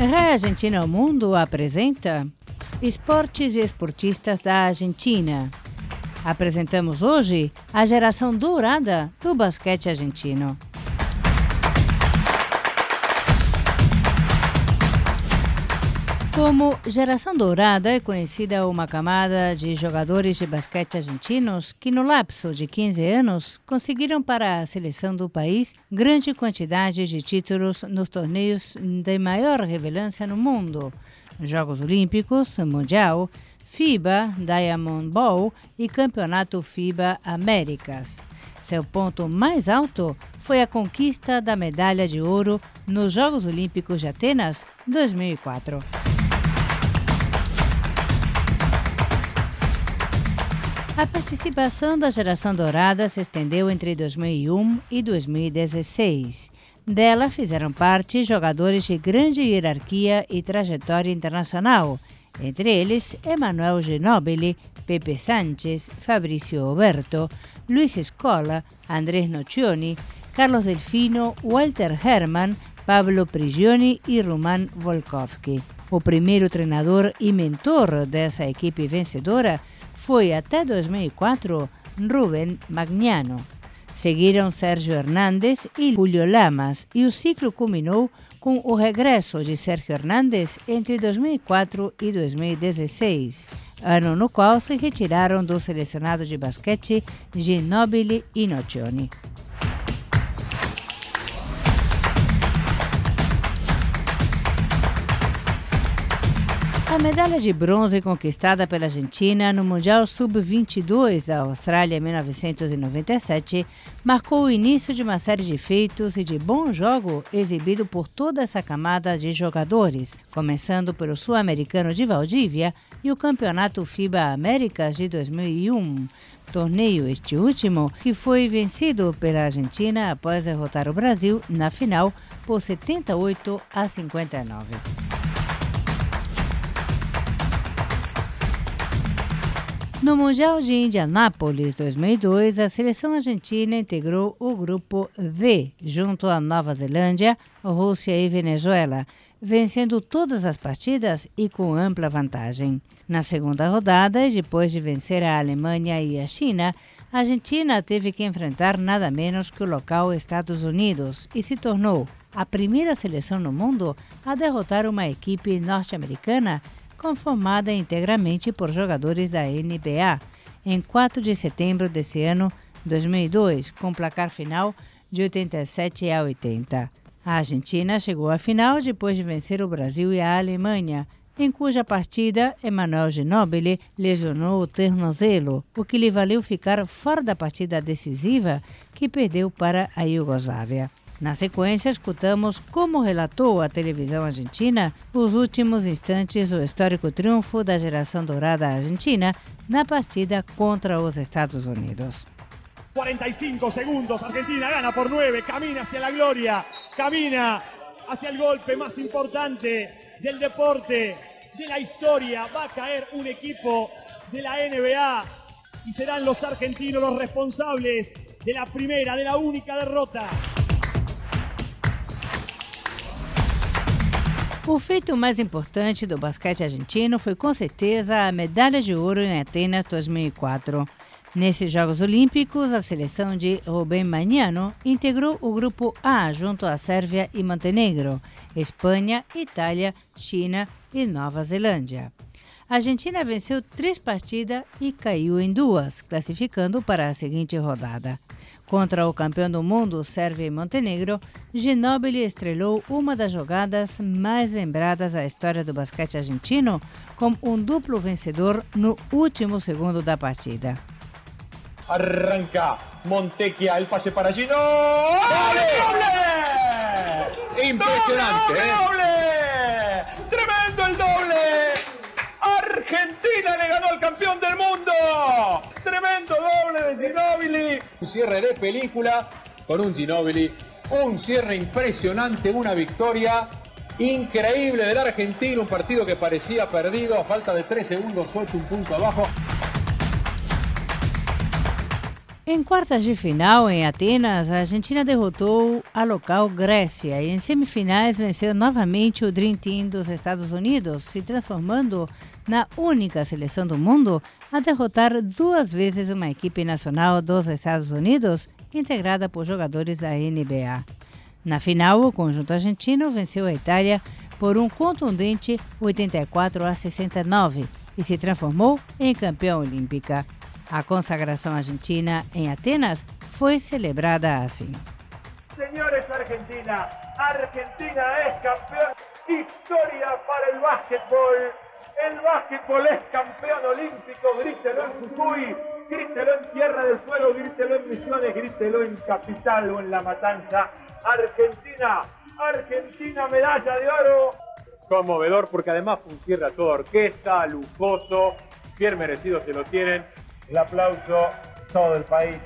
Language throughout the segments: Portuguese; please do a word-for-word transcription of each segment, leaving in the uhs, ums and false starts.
Rai Argentina ao Mundo apresenta Esportes e Esportistas da Argentina. Apresentamos hoje a geração dourada do basquete argentino. Como geração dourada é conhecida uma camada de jogadores de basquete argentinos que no lapso de quinze anos conseguiram para a seleção do país grande quantidade de títulos nos torneios de maior relevância no mundo: Jogos Olímpicos, Mundial, FIBA, Diamond Bowl e Campeonato FIBA Américas. Seu ponto mais alto foi a conquista da medalha de ouro nos Jogos Olímpicos de Atenas dois mil e quatro. A participação da geração dourada se estendeu entre dois mil e um e dois mil e dezesseis. Dela fizeram parte jogadores de grande hierarquia e trajetória internacional, entre eles Emanuel Ginóbili, Pepe Sánchez, Fabrício Oberto, Luis Scola, Andrés Nocioni, Carlos Delfino, Walter Hermann, Pablo Prigioni e Roman Volkovski. O primeiro treinador e mentor dessa equipe vencedora foi, até dois mil e quatro, Rubén Magnano. Seguiram Sérgio Hernández e Julio Lamas, e o ciclo culminou com o regresso de Sérgio Hernández entre dois mil e quatro e dois mil e dezesseis, ano no qual se retiraram do selecionado de basquete Ginóbili e Nocioni. A medalha de bronze conquistada pela Argentina no Mundial sub vinte e dois da Austrália em mil novecentos e noventa e sete marcou o início de uma série de feitos e de bom jogo exibido por toda essa camada de jogadores, começando pelo Sul-Americano de Valdívia e o Campeonato FIBA Américas de dois mil e um. Torneio este último que foi vencido pela Argentina após derrotar o Brasil na final por setenta e oito a cinquenta e nove. No Mundial de Indianápolis dois mil e dois, a seleção argentina integrou o grupo D, junto à Nova Zelândia, Rússia e Venezuela, vencendo todas as partidas e com ampla vantagem. Na segunda rodada, e depois de vencer a Alemanha e a China, a Argentina teve que enfrentar nada menos que o local Estados Unidos e se tornou a primeira seleção no mundo a derrotar uma equipe norte-americana conformada integralmente por jogadores da N B A, em quatro de setembro desse ano, dois mil e dois, com placar final de oitenta e sete a oitenta. A Argentina chegou à final depois de vencer o Brasil e a Alemanha, em cuja partida Emanuel Ginóbili lesionou o tornozelo, o que lhe valeu ficar fora da partida decisiva que perdeu para a Iugoslávia. Na sequência, escutamos como relatou a televisão argentina os últimos instantes do histórico triunfo da geração dourada argentina na partida contra os Estados Unidos. cuarenta y cinco segundos, Argentina gana por nueve, camina hacia la gloria, camina hacia el golpe más importante del deporte, de la historia. Va a caer un equipo de la N B A y serán los argentinos los responsables de la primera, de la única derrota. O feito mais importante do basquete argentino foi com certeza a medalha de ouro em Atenas dois mil e quatro. Nesses Jogos Olímpicos, a seleção de Rubén Magnano integrou o grupo A junto à Sérvia e Montenegro, Espanha, Itália, China e Nova Zelândia. A Argentina venceu três partidas e caiu em duas, classificando para a seguinte rodada. Contra o campeão do mundo, Sérvia e Montenegro, Ginóbili estrelou uma das jogadas mais lembradas da história do basquete argentino como um duplo vencedor no último segundo da partida. Arranca Montecchia, el pase para Gino. ¡Doble! ¡Doble! Impresionante, ¡Doble, ¿eh? doble! ¡Tremendo el doble! Argentina le ganó al campeón del mundo. Tremendo doble de Ginóbili. Un cierre de película con un Ginóbili. Un cierre impresionante, una victoria increíble del argentino. Un partido que parecía perdido a falta de tres segundos, ocho, un punto abajo. Em quartas de final, em Atenas, a Argentina derrotou a local Grécia e em semifinais venceu novamente o Dream Team dos Estados Unidos, se transformando na única seleção do mundo a derrotar duas vezes uma equipe nacional dos Estados Unidos, integrada por jogadores da N B A. Na final, o conjunto argentino venceu a Itália por um contundente oitenta e quatro a sessenta e nove e se transformou em campeã olímpica. A consagração argentina em Atenas foi celebrada assim. Señores Argentina, Argentina es campeón. Historia para el básquetbol. El básquetbol es campeón olímpico. Grítelo en Jujuy, grítelo en Tierra del Fuego, grítelo en Misiones, grítelo en Capital o en La Matanza. Argentina, Argentina, medalla de oro. Conmovedor porque además fue un cierre a toda orquesta, lujoso, bien merecido se lo tienen. El aplauso, todo el país.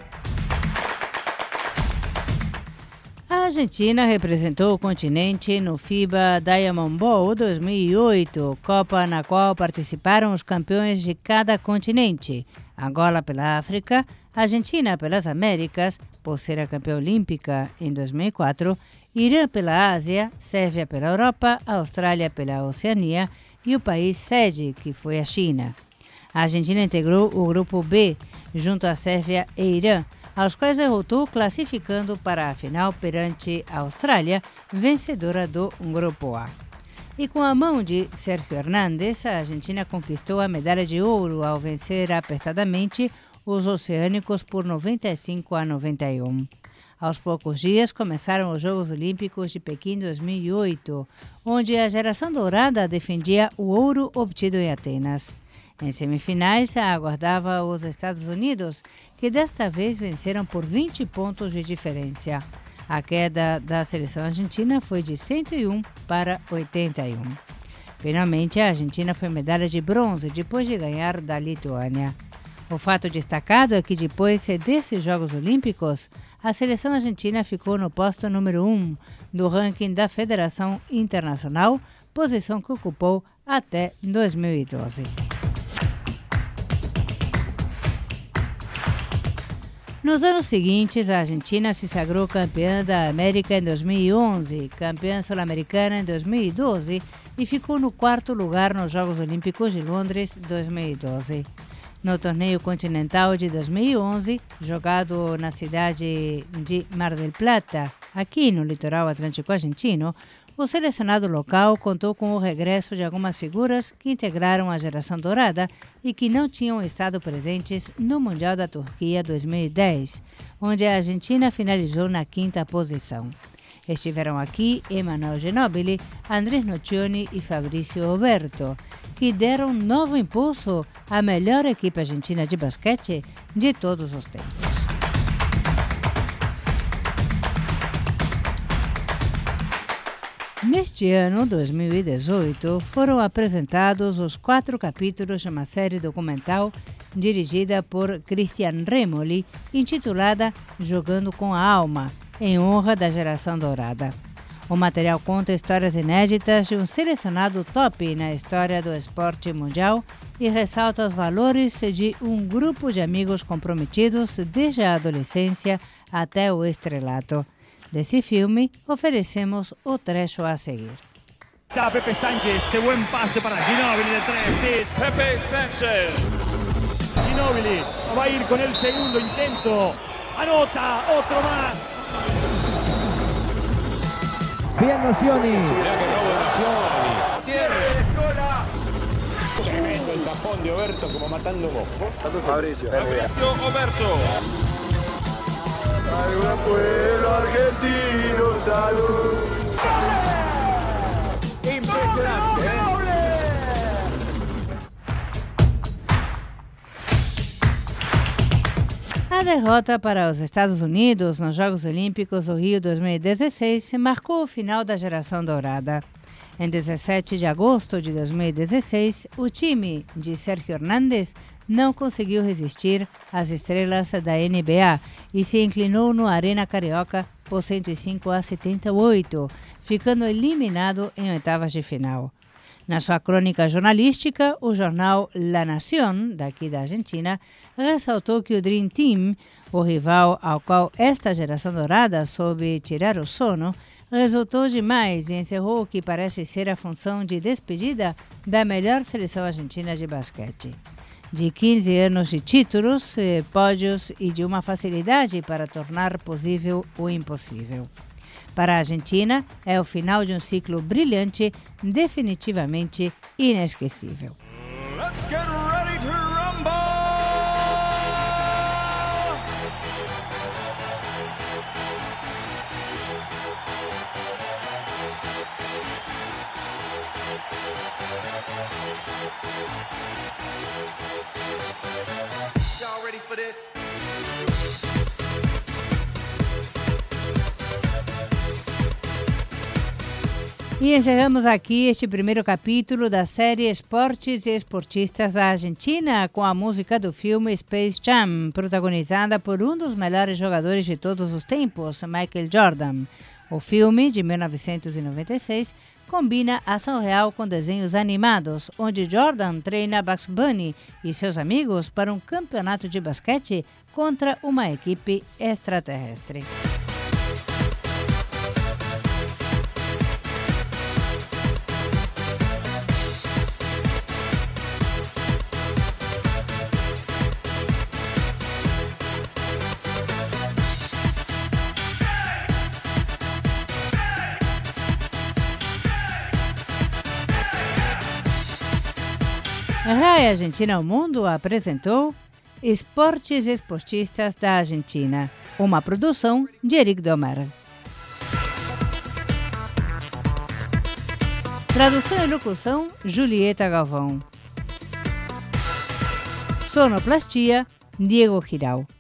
A Argentina representou o continente no FIBA Diamond Bowl dois mil e oito, Copa na qual participaram os campeões de cada continente. Angola pela África, Argentina pelas Américas, por ser a campeã olímpica em dois mil e quatro, Irã pela Ásia, Sérvia pela Europa, Austrália pela Oceania e o país sede, que foi a China. A Argentina integrou o grupo B, junto à Sérvia e Irã, aos quais derrotou, classificando para a final perante a Austrália, vencedora do grupo A. E com a mão de Sérgio Hernández, a Argentina conquistou a medalha de ouro ao vencer apertadamente os oceânicos por noventa e cinco a noventa e um. Aos poucos dias começaram os Jogos Olímpicos de Pequim dois mil e oito, onde a geração dourada defendia o ouro obtido em Atenas. Em semifinais, aguardava os Estados Unidos, que desta vez venceram por vinte pontos de diferença. A queda da seleção argentina foi de cento e um para oitenta e um. Finalmente, a Argentina foi medalha de bronze depois de ganhar da Lituânia. O fato destacado é que depois desses Jogos Olímpicos, a seleção argentina ficou no posto número um do ranking da Federação Internacional, posição que ocupou até dois mil e doze. Nos anos seguintes, a Argentina se sagrou campeã da América em dois mil e onze, campeã sul-americana em dois mil e doze e ficou no quarto lugar nos Jogos Olímpicos de Londres dois mil e doze. No torneio continental de dois mil e onze, jogado na cidade de Mar del Plata, aqui no litoral atlântico argentino, o selecionado local contou com o regresso de algumas figuras que integraram a geração dourada e que não tinham estado presentes no Mundial da Turquia dois mil e dez, onde a Argentina finalizou na quinta posição. Estiveram aqui Emanuel Ginóbili, Andrés Nocioni e Fabrício Oberto, que deram novo impulso à melhor equipe argentina de basquete de todos os tempos. Neste ano, dois mil e dezoito, foram apresentados os quatro capítulos de uma série documental dirigida por Cristian Remoli, intitulada Jogando com a Alma, em honra da geração dourada. O material conta histórias inéditas de um selecionado top na história do esporte mundial e ressalta os valores de um grupo de amigos comprometidos desde a adolescência até o estrelato. Desse filme, oferecemos o trecho a seguir. Está Pepe Sánchez, qué buen pase para Ginóbili de tres, sí. Pepe Sánchez. Ginóbili va a ir con el segundo intento. Anota, otro más. Bien Nocioni. Mirá que robo Nocioni. Cierre de escola. Tremendo el tapón de Oberto como matando moscos. Fabricio. Fabricio Oberto. Al gran pueblo argentino, salud. Impresionante, ¿eh? A derrota para os Estados Unidos nos Jogos Olímpicos do Rio dois mil e dezesseis marcou o final da geração dourada. Em dezessete de agosto de dois mil e dezesseis, o time de Sérgio Hernández não conseguiu resistir às estrelas da N B A e se inclinou no Arena Carioca por cento e cinco a setenta e oito, ficando eliminado em oitavas de final. Na sua crônica jornalística, o jornal La Nación, daqui da Argentina, ressaltou que o Dream Team, o rival ao qual esta geração dourada soube tirar o sono, resultou demais e encerrou o que parece ser a função de despedida da melhor seleção argentina de basquete. De quinze anos de títulos, pódios e de uma facilidade para tornar possível o impossível. Para a Argentina, é o final de um ciclo brilhante, definitivamente inesquecível. Let's get ready to rumble! Y'all ready for this? E encerramos aqui este primeiro capítulo da série Esportes e Esportistas da Argentina com a música do filme Space Jam, protagonizada por um dos melhores jogadores de todos os tempos, Michael Jordan. O filme, de mil novecentos e noventa e seis, combina ação real com desenhos animados, onde Jordan treina Bugs Bunny e seus amigos para um campeonato de basquete contra uma equipe extraterrestre. A Rai Argentina ao Mundo apresentou Esportes e Esportistas da Argentina, uma produção de Eric Domer. Tradução e locução, Julieta Galvão. Sonoplastia, Diego Girau.